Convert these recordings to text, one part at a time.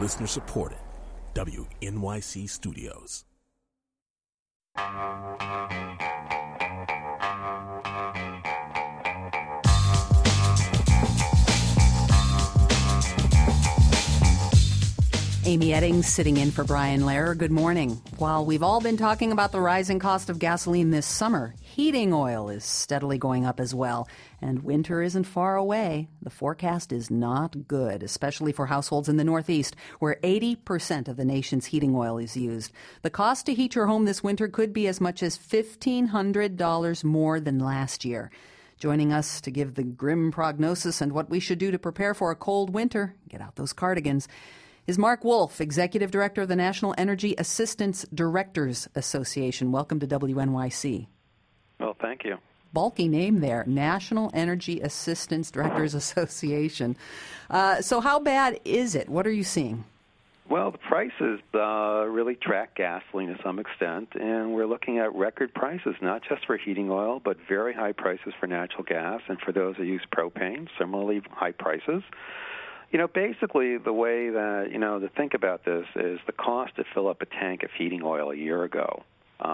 Listener supported. WNYC Studios. Amy Eddings sitting in for Brian Lehrer. Good morning. While we've all been talking about the rising cost of gasoline this summer, heating oil is steadily going up as well. And winter isn't far away. The forecast is not good, especially for households in the Northeast, where 80% of the nation's heating oil is used. The cost to heat your home this winter could be as much as $1,500 more than last year. Joining us to give the grim prognosis and what we should do to prepare for a cold winter, get out those cardigans, is Mark Wolf, Executive Director of the National Energy Assistance Directors Association. Welcome to WNYC. Well, thank you. Bulky name there, National Energy Assistance Directors Association. So how bad is it? What are you seeing? Well, the prices really track gasoline to some extent, and we're looking at record prices, not just for heating oil, but very high prices for natural gas, and for those who use propane, similarly high prices. You know, basically the way that, to think about this is the cost to fill up a tank of heating oil a year ago,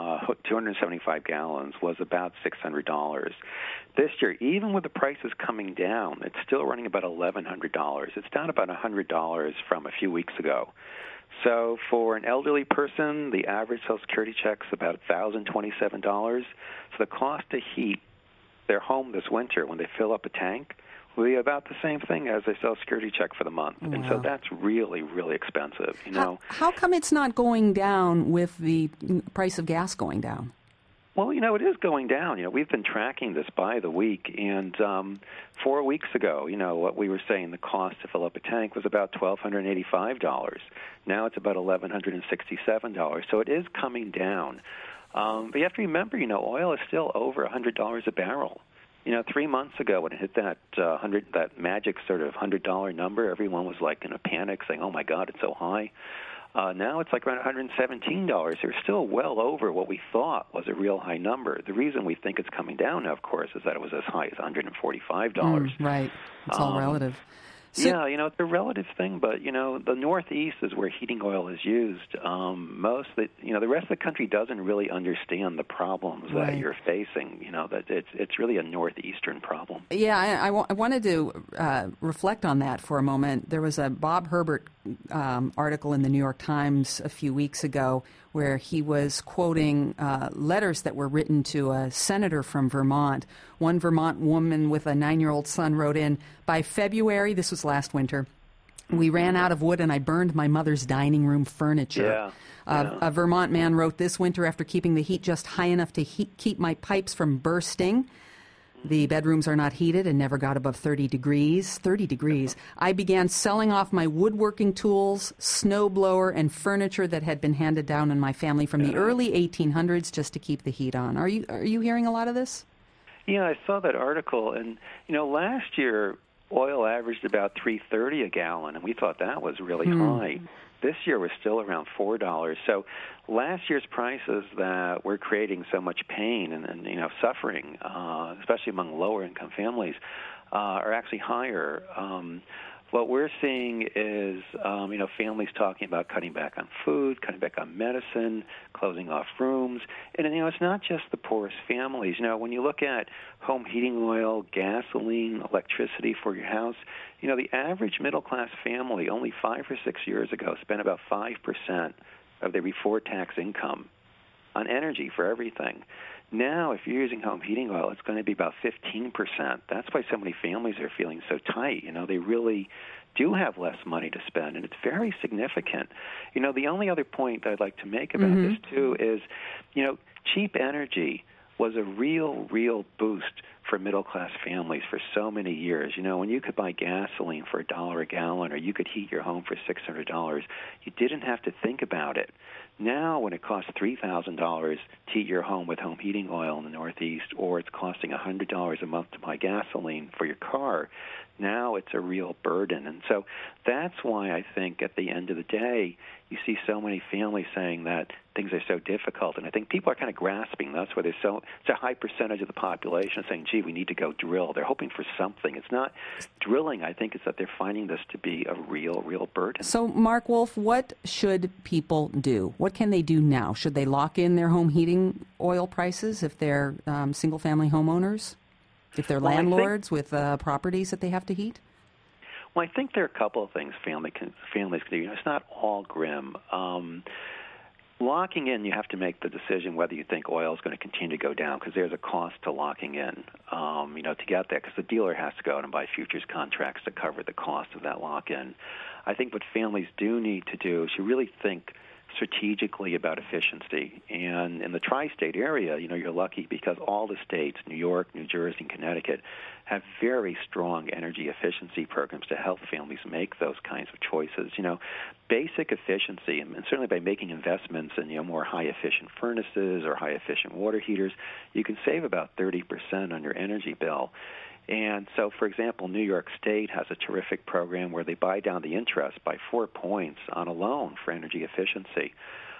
275 gallons, was about $600. This year, even with the prices coming down, it's still running about $1,100. It's down about $100 from a few weeks ago. So for an elderly person, the average Social Security check's about $1,027. So the cost to heat their home this winter when they fill up a tank will be about the same thing as a Social Security check for the month. Wow. And so that's really, really expensive. How come it's not going down with the price of gas going down? Well, it is going down. We've been tracking this by the week, and 4 weeks ago, what we were saying the cost to fill up a tank was about $1,285. Now it's about $1,167. So it is coming down. But you have to remember, oil is still over $100 a barrel. 3 months ago when it hit that that magic sort of $100 number, everyone was like in a panic saying, oh, my God, it's so high. Now it's like around $117. They're still well over what we thought was a real high number. The reason we think it's coming down now, of course, is that it was as high as $145. Right. It's all relative. So, it's a relative thing, but, the Northeast is where heating oil is used. The rest of the country doesn't really understand the problems that you're facing, that it's really a Northeastern problem. Yeah, I wanted to reflect on that for a moment. There was a Bob Herbert article in the New York Times a few weeks ago where he was quoting letters that were written to a senator from Vermont. One Vermont woman with a 9-year-old son wrote in, by February, this was last winter, we ran out of wood and I burned my mother's dining room furniture. A Vermont man wrote this winter, after keeping the heat just high enough to keep my pipes from bursting, the bedrooms are not heated and never got above 30 degrees. 30 degrees. I began selling off my woodworking tools, snowblower, and furniture that had been handed down in my family from the early 1800s just to keep the heat on. Are you hearing a lot of this? Yeah, I saw that article, and last year oil averaged about $3.30 a gallon, and we thought that was really high. This year was still around $4. So last year's prices that were creating so much pain and suffering, especially among lower-income families, are actually higher. What we're seeing is, families talking about cutting back on food, cutting back on medicine, closing off rooms. And, it's not just the poorest families. When you look at home heating oil, gasoline, electricity for your house, the average middle-class family only 5 or 6 years ago spent about 5% of their before-tax income on energy for everything. Now, if you're using home heating oil, it's going to be about 15%. That's why so many families are feeling so tight. They really do have less money to spend, and it's very significant. The only other point that I'd like to make about this, too, is, cheap energy was a real boost for middle-class families for so many years. When you could buy gasoline for $1 a gallon, or you could heat your home for $600, you didn't have to think about it. Now, when it costs $3,000 to heat your home with home heating oil in the Northeast, or it's costing $100 a month to buy gasoline for your car, Now it's a real burden. And so that's why I think at the end of the day, you see so many families saying that things are so difficult. And I think people are kind of grasping. That's why it's a high percentage of the population saying, gee, we need to go drill. They're hoping for something. It's not drilling. I think it's that they're finding this to be a real burden. So, Mark Wolf, what should people do? What can they do now? Should they lock in their home heating oil prices if they're single-family homeowners? If they're landlords with properties that they have to heat? Well, I think there are a couple of things families can do. You know, it's not all grim. Locking in, you have to make the decision whether you think oil is going to continue to go down, because there's a cost to locking in, to get there, because the dealer has to go out and buy futures contracts to cover the cost of that lock-in. I think what families do need to do is you really think strategically about efficiency. And in the tri-state area, you're lucky because all the states, New York, New Jersey, and Connecticut, have very strong energy efficiency programs to help families make those kinds of choices. Basic efficiency, and certainly by making investments in more high-efficient furnaces or high-efficient water heaters, you can save about 30% on your energy bill. And so, for example, New York State has a terrific program where they buy down the interest by 4 points on a loan for energy efficiency.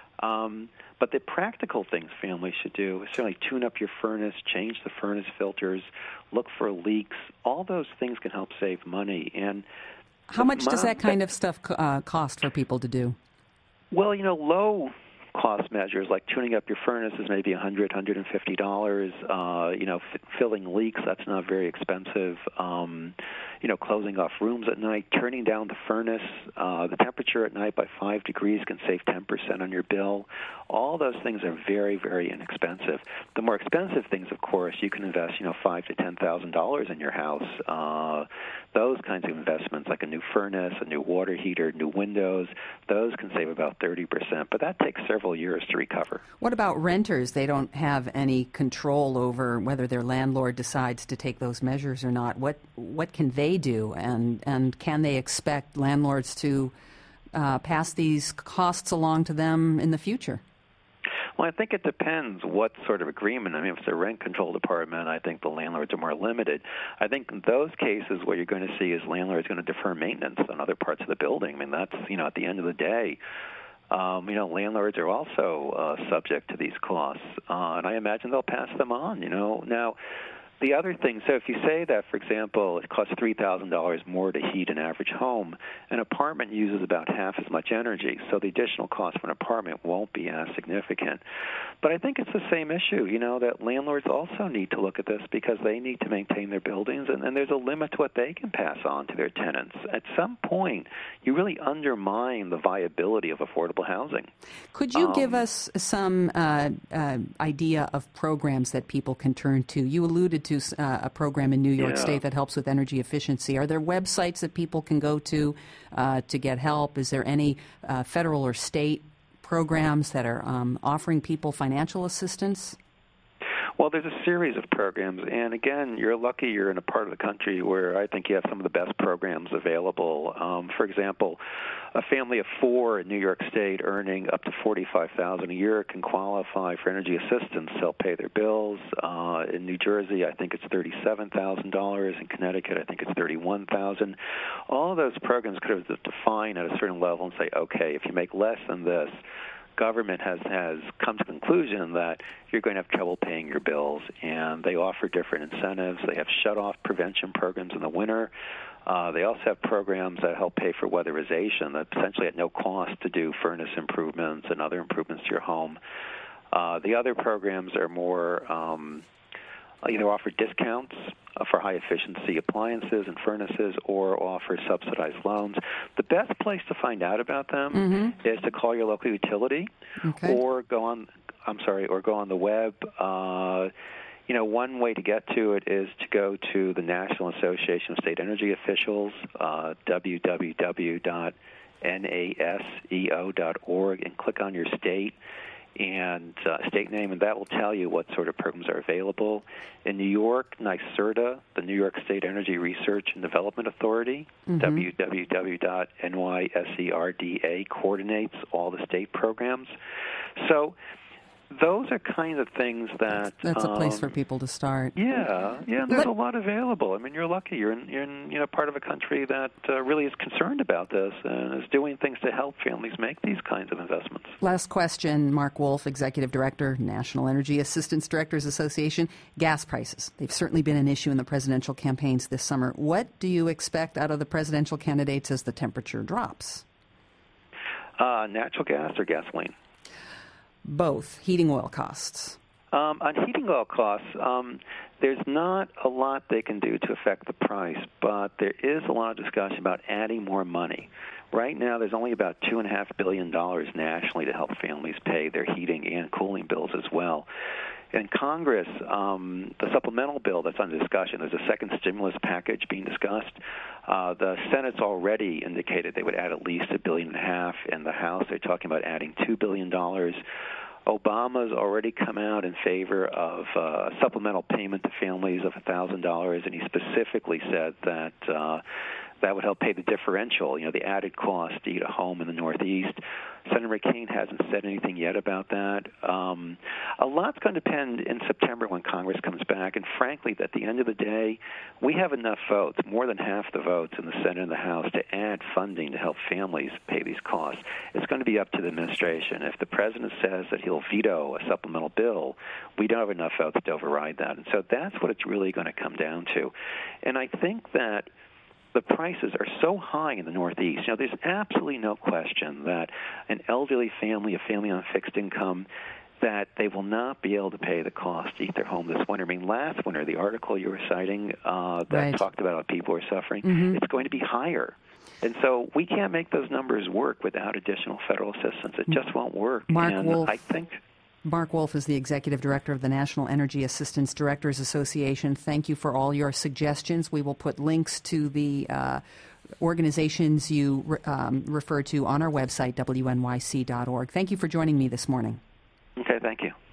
But the practical things families should do is certainly tune up your furnace, change the furnace filters, look for leaks. All those things can help save money. And how much does that kind of stuff cost for people to do? Well, low cost measures like tuning up your furnace is maybe $100, $150. Filling leaks, that's not very expensive. Closing off rooms at night, turning down the furnace, the temperature at night by 5 degrees can save 10% on your bill. All those things are very, very inexpensive. The more expensive things, of course, you can invest, $5,000 to $10,000 in your house. Those kinds of investments, like a new furnace, a new water heater, new windows, those can save about 30%. But that takes several years to recover. What about renters? They don't have any control over whether their landlord decides to take those measures or not. What can they do, and can they expect landlords to pass these costs along to them in the future? Well, I think it depends what sort of agreement. I mean, if it's a rent-controlled apartment, I think the landlords are more limited. I think in those cases, what you're going to see is landlords going to defer maintenance on other parts of the building. I mean, that's, at the end of the day, landlords are also subject to these costs, and I imagine they'll pass them on, Now, the other thing, so if you say that, for example, it costs $3,000 more to heat an average home, an apartment uses about half as much energy, so the additional cost for an apartment won't be as significant. But I think it's the same issue, that landlords also need to look at this because they need to maintain their buildings, and there's a limit to what they can pass on to their tenants. At some point, you really undermine the viability of affordable housing. Could you give us some idea of programs that people can turn to? You alluded to a program in New York State that helps with energy efficiency. Are there websites that people can go to get help? Is there any federal or state programs that are offering people financial assistance? Well, there's a series of programs, and again, you're lucky you're in a part of the country where I think you have some of the best programs available. For example, a family of 4 in New York State earning up to $45,000 a year can qualify for energy assistance to help pay their bills. In New Jersey, I think it's $37,000. In Connecticut, I think it's $31,000. All of those programs could have defined at a certain level and say, okay, if you make less than this, government has come to the conclusion that you're going to have trouble paying your bills, and they offer different incentives. They have shut-off prevention programs in the winter. They also have programs that help pay for weatherization, that essentially at no cost to do furnace improvements and other improvements to your home. The other programs are more either offer discounts for high-efficiency appliances and furnaces or offer subsidized loans. The best place to find out about them is to call your local utility or go on the web. One way to get to it is to go to the National Association of State Energy Officials, www.naseo.org, and click on your state and state name, and that will tell you what sort of programs are available. In New York, NYSERDA, the New York State Energy Research and Development Authority, www.nyserda, coordinates all the state programs. So those are kind of things that that's a place for people to start. Yeah. There's a lot available. I mean, you're lucky. You're in part of a country that really is concerned about this and is doing things to help families make these kinds of investments. Last question, Mark Wolf, Executive Director, National Energy Assistance Directors Association. Gas prices. They've certainly been an issue in the presidential campaigns this summer. What do you expect out of the presidential candidates as the temperature drops? Natural gas or gasoline? Both. Heating oil costs. On heating oil costs, there's not a lot they can do to affect the price, but there is a lot of discussion about adding more money. Right now, there's only about $2.5 billion nationally to help families pay their heating and cooling bills as well. In Congress, the supplemental bill that's under discussion, there's a second stimulus package being discussed. The Senate's already indicated they would add at least $1.5 billion. In the House, they're talking about adding $2 billion. Obama's already come out in favor of a supplemental payment to families of $1,000, and he specifically said that that would help pay the differential, the added cost to heat a home in the Northeast. Senator McCain hasn't said anything yet about that. A lot's going to depend in September when Congress comes back, and frankly, at the end of the day, we have enough votes, more than half the votes in the Senate and the House, to add funding to help families pay these costs. It's going to be up to the administration. If the president says that he'll veto a supplemental bill, we don't have enough votes to override that. And so that's what it's really going to come down to. And I think that the prices are so high in the Northeast. There's absolutely no question that an elderly family, a family on fixed income, that they will not be able to pay the cost to heat their home this winter. I mean, last winter, the article you were citing that talked about how people are suffering, it's going to be higher. And so we can't make those numbers work without additional federal assistance. It just won't work. Mark Wolf is the Executive Director of the National Energy Assistance Directors Association. Thank you for all your suggestions. We will put links to the organizations you refer to on our website, wnyc.org. Thank you for joining me this morning. Okay, thank you.